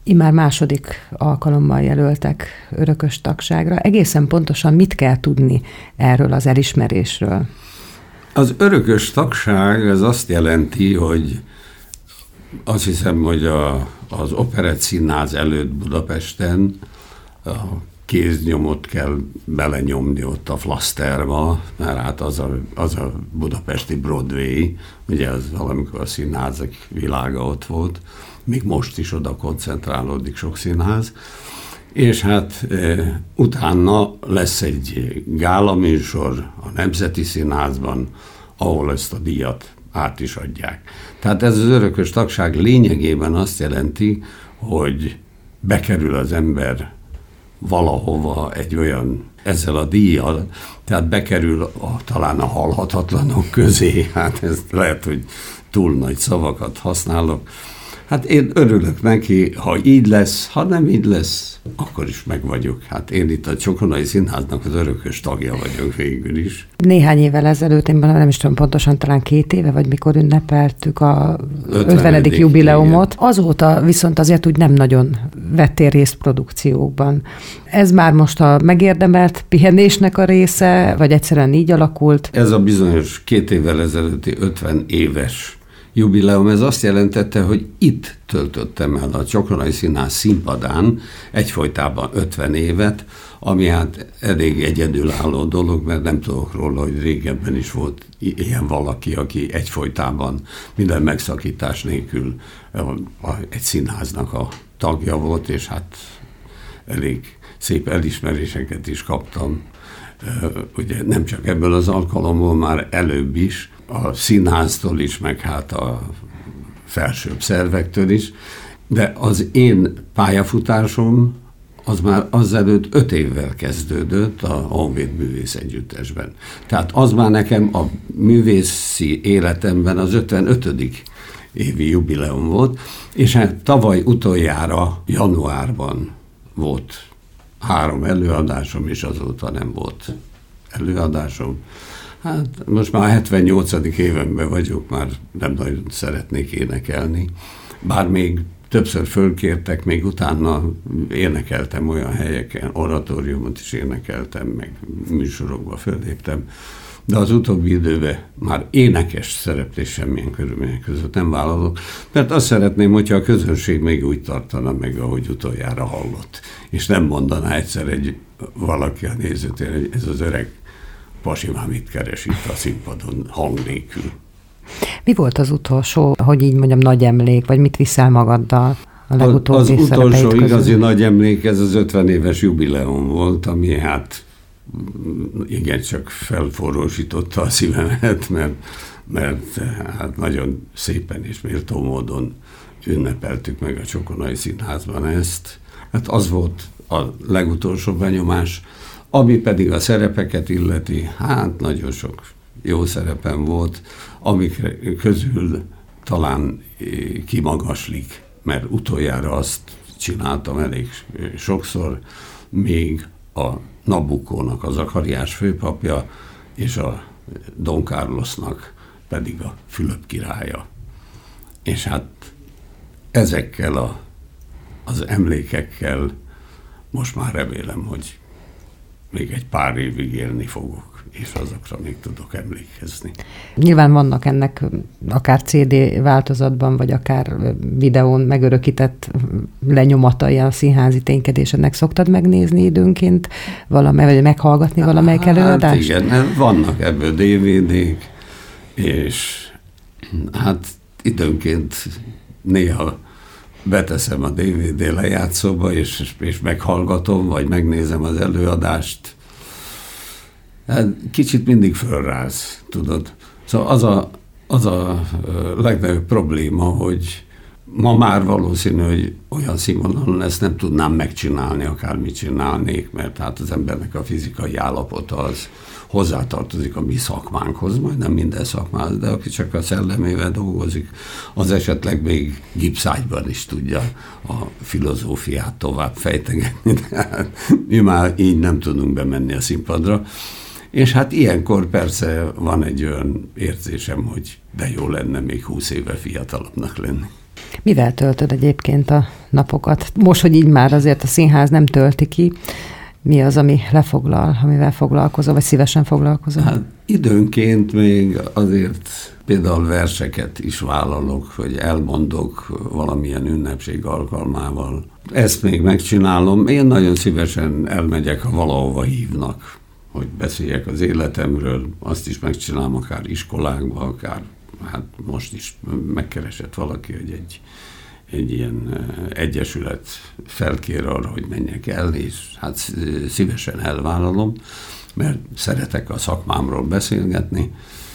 Immár második alkalommal jelöltek örökös tagságra. Egészen pontosan mit kell tudni erről az elismerésről? Az örökös tagság az azt jelenti, hogy azt hiszem, hogy az Operett Színház előtt Budapesten a kéznyomot kell belenyomni ott a flaszterba, mert hát az a budapesti Broadway, ugye az valamikor a színházak világa ott volt, még most is oda koncentrálódik sok színház, és hát utána lesz egy gálaműsor a Nemzeti Színházban, ahol ezt a díjat át is adják. Tehát ez az örökös tagság lényegében azt jelenti, hogy bekerül az ember valahova egy olyan, ezzel a díjjal, tehát bekerül talán a halhatatlanok közé, hát ez lehet, hogy túl nagy szavakat használok. Hát én örülök neki, ha így lesz, ha nem így lesz, akkor is meg vagyok. Hát én itt a Csokonai Színháznak az örökös tagja vagyok végül is. Néhány évvel ezelőtt, én nem is tudom pontosan, talán 2 éve, vagy mikor ünnepeltük a 50. jubileumot. Igen. Azóta viszont azért úgy nem nagyon vettél részt produkciókban. Ez már most a megérdemelt pihenésnek a része, vagy egyszerűen így alakult? Ez a bizonyos 2 évvel ezelőtti 50 éves jubileum, ez azt jelentette, hogy itt töltöttem el a Csokonai Színház színpadán egyfolytában 50 évet, ami hát elég egyedülálló dolog, mert nem tudok róla, hogy régebben is volt ilyen valaki, aki egyfolytában minden megszakítás nélkül egy színháznak a tagja volt, és hát elég szép elismeréseket is kaptam. Ugye nem csak ebből az alkalomból, már előbb is, a színháztól is, meg hát a felsőbb szervektől is, de az én pályafutásom az már azelőtt 5 évvel kezdődött a Honvéd Művész Együttesben. Tehát az már nekem a művészi életemben az 55. évi jubileum volt, és hát tavaly utoljára januárban volt 3 előadásom, és azóta nem volt előadásom. Hát most már 78. évenben vagyok, már nem nagyon szeretnék énekelni. Bár még többször fölkértek, még utána énekeltem olyan helyeken, oratóriumot is énekeltem, meg műsorokba föléptem, de az utóbbi időben már énekes szereplés semmilyen körülmények között nem vállalok, mert azt szeretném, hogyha a közönség még úgy tartana meg, ahogy utoljára hallott, és nem mondaná egyszer valaki a nézőtéren, hogy ez az öreg pasi már mit keres itt a színpadon hang nélkül. Mi volt az utolsó, hogy így mondjam, nagy emlék, vagy mit viszel magaddal a legutóbbi Az utolsó közül? Igazi nagy emlék, ez az 50 éves jubileum volt, ami hát igencsak felforrósította a szívemet, mert hát nagyon szépen és méltó módon ünnepeltük meg a Csokonai Színházban ezt. Hát az volt a legutolsó benyomás, ami pedig a szerepeket illeti, hát nagyon sok jó szerepem volt, amik közül talán kimagaslik, mert utoljára azt csináltam elég sokszor, még a Nabucónak a Zakariás főpapja, és a Don Carlosnak pedig a Fülöp királya. És hát ezekkel az emlékekkel most már remélem, hogy még egy pár évig élni fogok, és azokra még tudok emlékezni. Nyilván vannak ennek akár CD változatban, vagy akár videón megörökített lenyomatai a színházi ténykedésednek. Szoktad megnézni időnként vagy meghallgatni valamelyik előadást? Hát igen, vannak ebből DVD-k, és hát időnként néha beteszem a DVD lejátszóba, és meghallgatom, vagy megnézem az előadást. Hát kicsit mindig fölráz, tudod. Szóval az a legnagyobb probléma, hogy ma már valószínű, hogy olyan színvonalon ezt nem tudnám megcsinálni, akármit csinálnék, mert hát az embernek a fizikai állapota az hozzátartozik a mi szakmánkhoz, majdnem minden szakmához, de aki csak a szellemével dolgozik, az esetleg még gipszágyban is tudja a filozófiát tovább fejtegetni, de mi már így nem tudunk bemenni a színpadra. És hát ilyenkor persze van egy olyan érzésem, hogy de jó lenne még 20 éve fiatalabbnak lenni. Mivel töltöd egyébként a napokat? Most, hogy így már azért a színház nem tölti ki, mi az, ami lefoglal, amivel foglalkozol, vagy szívesen foglalkozol? Hát időnként még azért például verseket is vállalok, vagy elmondok valamilyen ünnepség alkalmával. Ezt még megcsinálom. Én nagyon szívesen elmegyek, ha valahova hívnak, hogy beszéljek az életemről. Azt is megcsinálom akár iskolákba, akár hát most is megkeresett valaki, hogy egy ilyen egyesület felkér arra, hogy menjek el, és hát szívesen elvállalom, mert szeretek a szakmámról beszélgetni.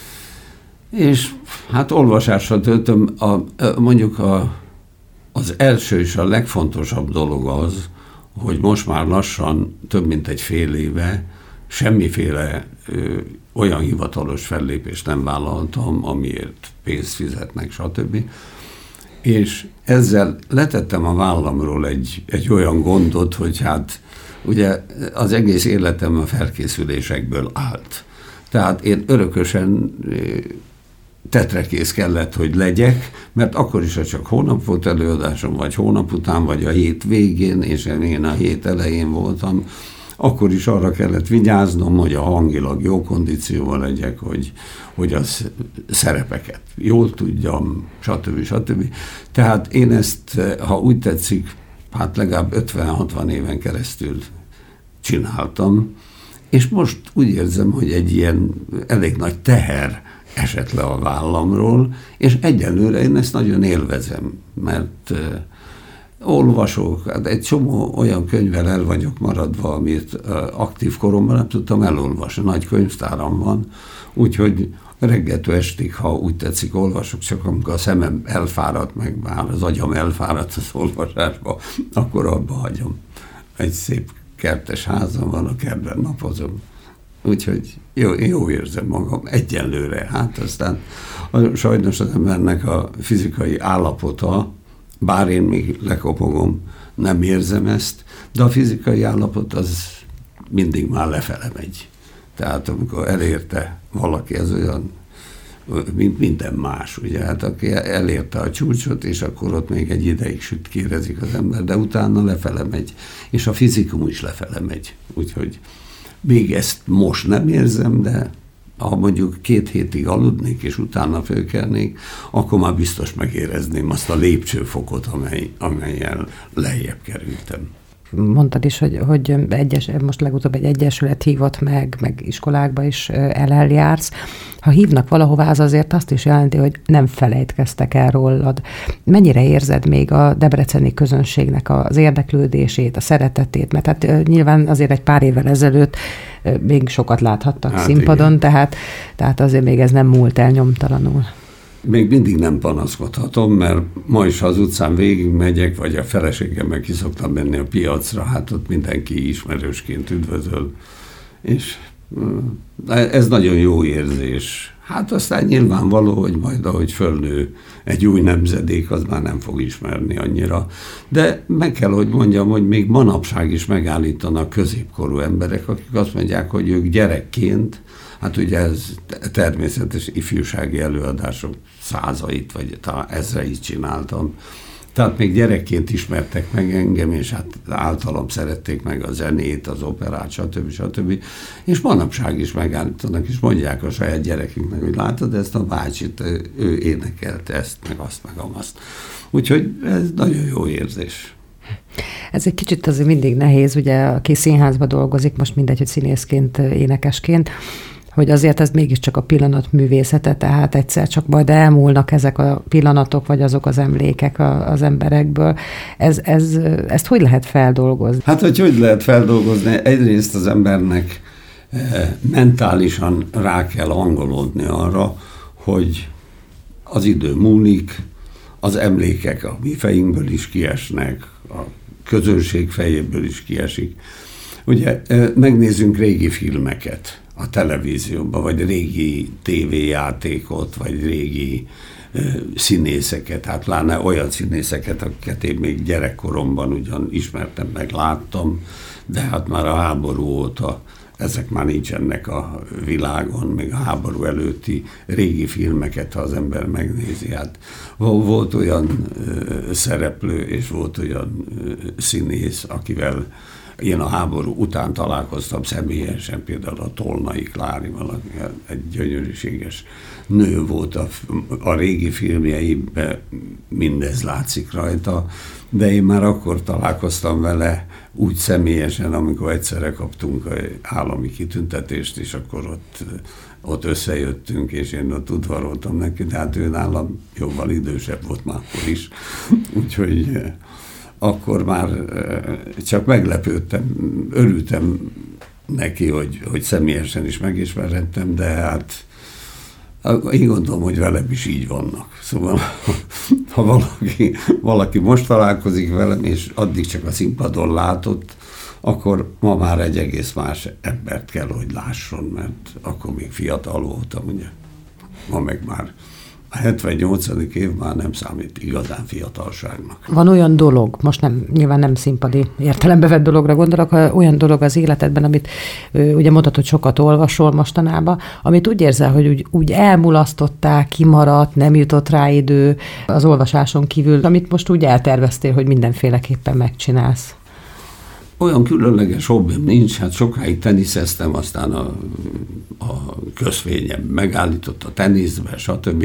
És hát olvasással töltöm, mondjuk az első és a legfontosabb dolog az, hogy most már lassan több mint egy fél éve semmiféle olyan hivatalos fellépést nem vállaltam, amiért pénzt fizetnek, stb. És ezzel letettem a vállamról egy olyan gondot, hogy hát ugye az egész életem a felkészülésekből állt. Tehát én örökösen tetrekész kellett, hogy legyek, mert akkor is, ha csak hónap volt előadásom, vagy hónap után, vagy a hét végén, és én a hét elején voltam, akkor is arra kellett vigyáznom, hogy a hangilag jó kondícióval legyek, hogy az szerepeket jól tudjam, stb. Tehát én ezt, ha úgy tetszik, hát legalább 50-60 éven keresztül csináltam, és most úgy érzem, hogy egy ilyen elég nagy teher esett le a vállamról, és egyelőre én ezt nagyon élvezem, mert olvasok, hát egy csomó olyan könyvvel el vagyok maradva, amit aktív koromban nem tudtam elolvasni. Nagy könyvtáram van, úgyhogy reggeltől estig, ha úgy tetszik, olvasok, csak amikor a szemem elfáradt, meg már az agyam elfáradt az olvasásba, akkor abba hagyom. Egy szép kertes házam van, a kertben napozom. Úgyhogy jó érzem magam egyenlőre. Hát aztán sajnos az embernek a fizikai állapota, bár én még lekopogom, nem érzem ezt, de a fizikai állapot az mindig már lefele megy. Tehát amikor elérte valaki, ez olyan, mint minden más, ugye, hát aki elérte a csúcsot, és akkor ott még egy ideig sütkérezik az ember, de utána lefele megy, és a fizikum is lefele megy. Úgyhogy még ezt most nem érzem, de ha mondjuk 2 hétig aludnék, és utána fölkelnék, akkor már biztos megérezném azt a lépcsőfokot, amellyel lejjebb kerültem. Mondtad is, hogy most legutóbb egy egyesület hívott meg iskolákba is eljársz. Ha hívnak valahová, az azért azt is jelenti, hogy nem felejtkeztek el rólad. Mennyire érzed még a debreceni közönségnek az érdeklődését, a szeretetét? Mert hát nyilván azért egy pár évvel ezelőtt még sokat láthattak színpadon, tehát azért még ez nem múlt el nyomtalanul. Még mindig nem panaszkodhatom, mert ma is, ha az utcán végigmegyek, vagy a feleségemmel ki szoktam menni a piacra, hát ott mindenki ismerősként üdvözöl, és ez nagyon jó érzés. Hát aztán nyilvánvaló, hogy majd ahogy fölnő egy új nemzedék, az már nem fog ismerni annyira. De meg kell, hogy mondjam, hogy még manapság is megállítanak középkorú emberek, akik azt mondják, hogy ők gyerekként, hát ugye ez természetes ifjúsági előadások százait, vagy talán ezreit csináltam. Tehát még gyerekként ismertek meg engem, és hát általam szerették meg a zenét, az operát, stb. És manapság is megállítanak, és mondják a saját gyerekünknek, hogy látod, ezt a bácsit, ő énekelte ezt, meg azt, meg amazt. Úgyhogy ez nagyon jó érzés. Ez egy kicsit azért mindig nehéz, ugye, aki színházban dolgozik, most mindegy, hogy színészként, énekesként, hogy azért ez mégiscsak a pillanat művészete, tehát egyszer csak majd elmúlnak ezek a pillanatok, vagy azok az emlékek az emberekből. Ezt hogy lehet feldolgozni? Hát, hogy lehet feldolgozni? Egyrészt az embernek mentálisan rá kell hangolódni arra, hogy az idő múlik, az emlékek a mi fejünkből is kiesnek, a közönség fejéből is kiesik. Ugye megnézzünk régi filmeket a televízióban, vagy régi tévéjátékot, vagy régi színészeket, hát pláne olyan színészeket, akiket én még gyerekkoromban ugyan ismertem, meg láttam, de hát már a háború óta ezek már nincsenek a világon, még a háború előtti régi filmeket, ha az ember megnézi. Hát volt olyan szereplő, és volt olyan színész, akivel én a háború után találkoztam személyesen, például a Tolnai Klári, valaki, egy gyönyörűséges nő volt a régi filmjeiben, mindez látszik rajta, de én már akkor találkoztam vele úgy személyesen, amikor egyszerre kaptunk állami kitüntetést, és akkor ott összejöttünk, és én ott udvaroltam neki, de hát ő nálam jóval idősebb volt már akkor is, úgyhogy akkor már csak meglepődtem, örültem neki, hogy személyesen is megismerhettem, de hát én gondolom, hogy velem is így vannak. Szóval, ha valaki most találkozik velem, és addig csak a színpadon látott, akkor ma már egy egész más embert kell, hogy lásson, mert akkor még fiatal voltam, ugye. Ma meg már a 78. év már nem számít igazán fiatalságnak. Van olyan dolog, most nyilván nem színpadi értelembe vett dologra gondolok, olyan dolog az életedben, amit ugye mondtad, hogy sokat olvasol mostanában, amit úgy érzel, hogy úgy elmulasztottál, kimaradt, nem jutott rá idő az olvasáson kívül, amit most úgy elterveztél, hogy mindenféleképpen megcsinálsz. Olyan különleges hobbim nincs, hát sokáig teniszeztem, aztán a közfényem megállított a teniszbe, stb.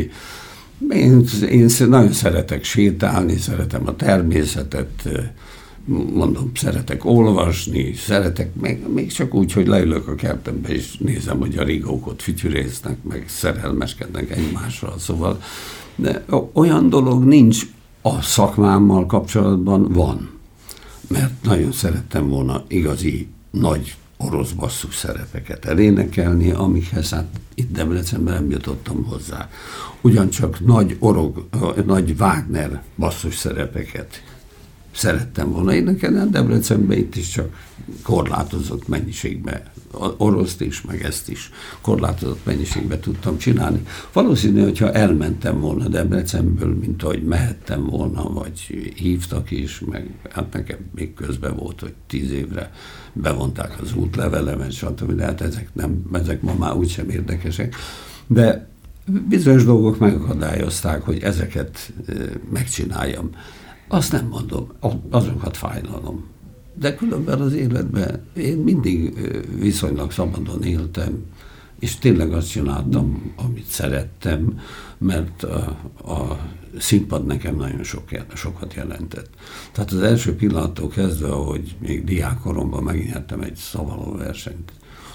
Én nagyon szeretek sétálni, szeretem a természetet, mondom, szeretek olvasni, szeretek még csak úgy, hogy leülök a kertembe, és nézem, hogy a rigók ott fütyürésznek, meg szerelmeskednek egymással, szóval de olyan dolog nincs a szakmámmal kapcsolatban, van. Mert nagyon szerettem volna igazi nagy orosz basszus szerepeket elénekelni, amikhez hát itt Debrecenben nem jutottam hozzá. Ugyancsak nagy Wagner basszus szerepeket szerettem volna énekelni, a Debrecenben itt is csak korlátozott mennyiségben, oroszt is, meg ezt is korlátozott mennyiségben tudtam csinálni. Valószínű, hogyha elmentem volna Debrecenből, mint ahogy mehettem volna, vagy hívtak is, meg hát nekem még közben volt, hogy 10 évre bevonták az útlevelemet, stb. De hát ezek ma már úgysem érdekesek. De bizonyos dolgok megakadályozták, hogy ezeket megcsináljam. Azt nem mondom, azokat fájlalom. De különben az életben én mindig viszonylag szabadon éltem, és tényleg azt csináltam, amit szerettem, mert a színpad nekem nagyon sokat jelentett. Tehát az első pillanattól kezdve, ahogy még diákkoromban megnyertem egy szavaló versenyt,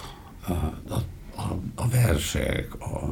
a versek,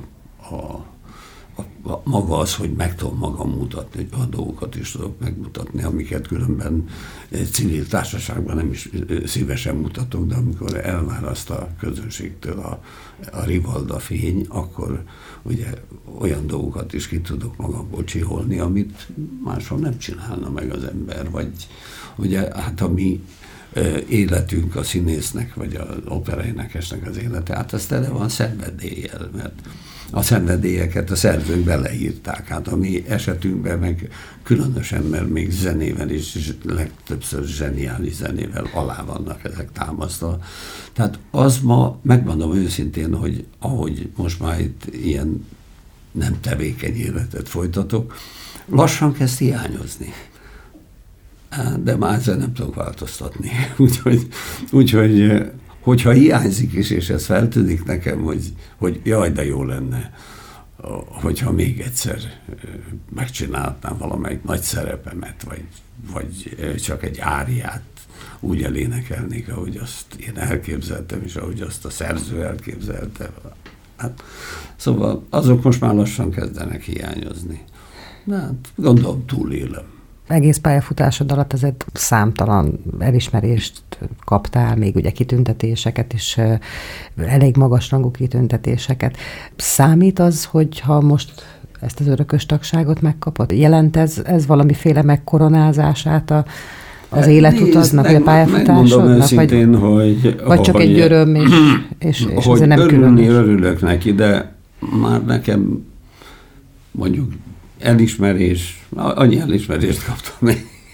maga az, hogy meg tudom magam mutatni, hogy a dolgokat is tudok megmutatni, amiket különben civil társaságban nem is szívesen mutatok, de amikor elváraszt a közönségtől a rivalda fény, akkor ugye olyan dolgokat is ki tudok magamból csiholni, amit máshol nem csinálna meg az ember, vagy ugye hát a mi életünk, a színésznek, vagy az operaénekesnek az élete, hát ez tele van szenvedéllyel, mert a szenvedélyeket a szerzők beleírták, hát a mi esetünkben meg különösen, mert még zenével is legtöbbször zseniális zenével alá vannak ezek támasztva. Tehát az ma, megmondom őszintén, hogy ahogy most már itt ilyen nem tevékeny életet folytatok, lassan kezd hiányozni. De már ezzel nem tudok változtatni. Úgyhogy hogyha hiányzik is, és ez feltűnik nekem, hogy jaj, de jó lenne, hogyha még egyszer megcsináltam valamelyik nagy szerepemet, vagy csak egy áriát úgy elénekelnék, ahogy azt én elképzeltem, és ahogy azt a szerző elképzelte. Hát, szóval azok most már lassan kezdenek hiányozni. Hát, gondolom túlélem. Egész pályafutásod alatt ezért számtalan elismerést kaptál, még ugye kitüntetéseket is, elég magasrangú kitüntetéseket. Számít az, hogyha most ezt az örökös tagságot megkapod? Jelent ez valamiféle megkoronázását az életutadnak, vagy a pályafutásodnak? Megmondom őszintén, vagy csak egy öröm, és azért nem különös. Örülök neki, de már nekem mondjuk elismerés, annyi elismerést kaptam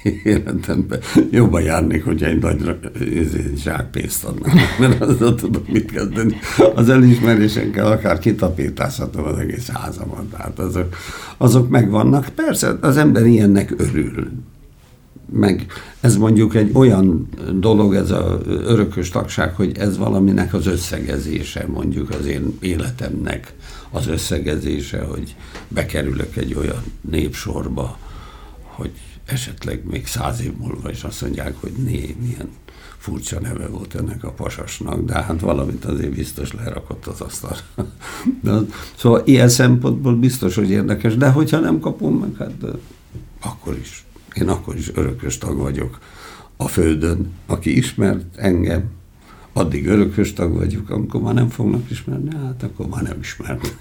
életemben jobban járnék, hogyha egy nagy zsák pénzt adnak, mert azzal tudok mit kezdeni. Az elismerésenkkel akár kitapétázhatom az egész házamat, tehát azok megvannak. Persze, az ember ilyennek örül. Meg ez mondjuk egy olyan dolog, ez az örökös tagság, hogy ez valaminek az összegezése, mondjuk az én életemnek az összegezése, hogy bekerülök egy olyan népsorba, hogy esetleg még 100 év múlva is azt mondják, hogy milyen furcsa neve volt ennek a pasasnak, de hát valamit azért biztos lerakott az asztalra. Szóval ilyen szempontból biztos, hogy érdekes, de hogyha nem kapom meg, hát akkor is. Én akkor is örökös tag vagyok a Földön. Aki ismert engem, addig örökös tag vagyok, amikor már nem fognak ismerni, hát akkor már nem ismernek.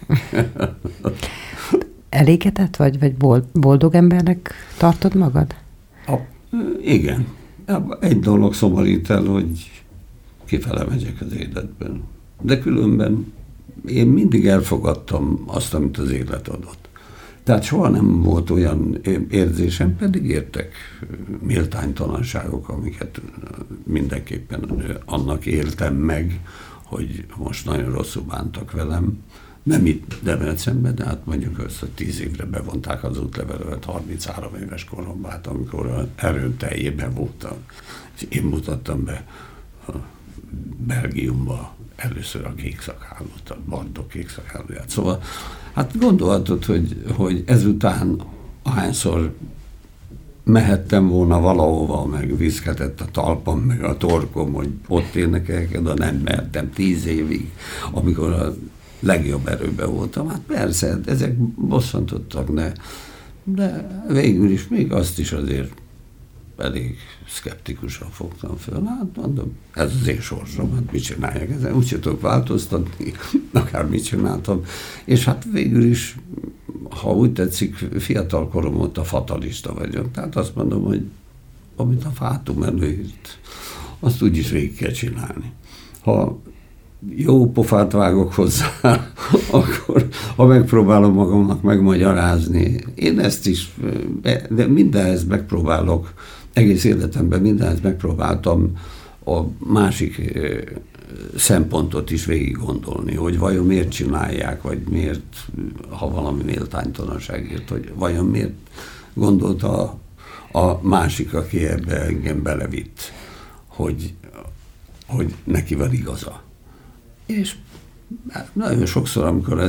Elégedett vagy boldog embernek tartod magad? Igen. Egy dolog szomorít el, hogy kifele megyek az életben. De különben én mindig elfogadtam azt, amit az élet adott. Tehát soha nem volt olyan érzésem, pedig értek méltánytalanságok, amiket mindenképpen annak éltem meg, hogy most nagyon rosszul bántak velem. Nem itt Debrecenben, de hát mondjuk össze 10 évre bevonták az útlevelemet 33 éves koromban, amikor erőteljében voltam. És én mutattam be a Belgiumba először a kékszakálót, a Bardok kékszakálóját. Szóval hát gondolhatod, hogy ezután ahányszor mehettem volna valahova, meg viszketett a talpam, meg a torkom, hogy ott énekeljek, de nem mertem 10 évig, amikor a legjobb erőben voltam. Hát persze, ezek bosszantottak, de végül is még azt is azért elég szkeptikusan fogtam föl. Hát mondom, ez az én sorsom, hát mit csináljak ezen? Úgy tudok változtatni, akár mit csináltam. És hát végül is, ha úgy tetszik, fiatal korom óta fatalista vagyok. Tehát azt mondom, hogy amit a fátum előírt, azt úgyis végig kell csinálni. Ha jó pofát vágok hozzá, akkor ha megpróbálom magamnak megmagyarázni, én ezt is, de mindenhez megpróbálok, egész életemben mindenhez megpróbáltam a másik szempontot is végig gondolni, hogy vajon miért csinálják, vagy miért, ha valami méltánytalanságért, hogy vajon miért gondolta a másik, aki ebbe engem belevitt, hogy neki van igaza. És nagyon sokszor,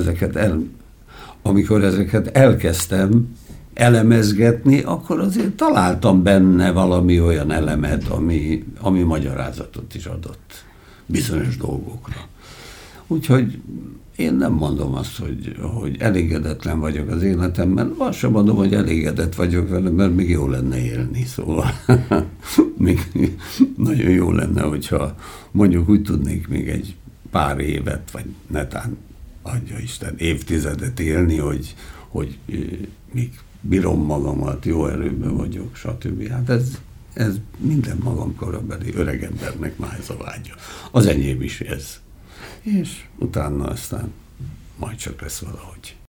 amikor ezeket elkezdtem elemezgetni, akkor azért találtam benne valami olyan elemet, ami magyarázatot is adott bizonyos dolgokra. Úgyhogy én nem mondom azt, hogy elégedetlen vagyok az életemben, azt sem mondom, hogy elégedett vagyok vele, mert még jó lenne élni, szóval még nagyon jó lenne, hogyha mondjuk úgy tudnék még egy pár évet, vagy netán, adja Isten, évtizedet élni, hogy még bírom magamat, jó erőben vagyok, stb. Hát ez minden magam korabeli öreg embernek már ez a vágya. Az enyém is ez. És utána aztán majd csak lesz valahogy.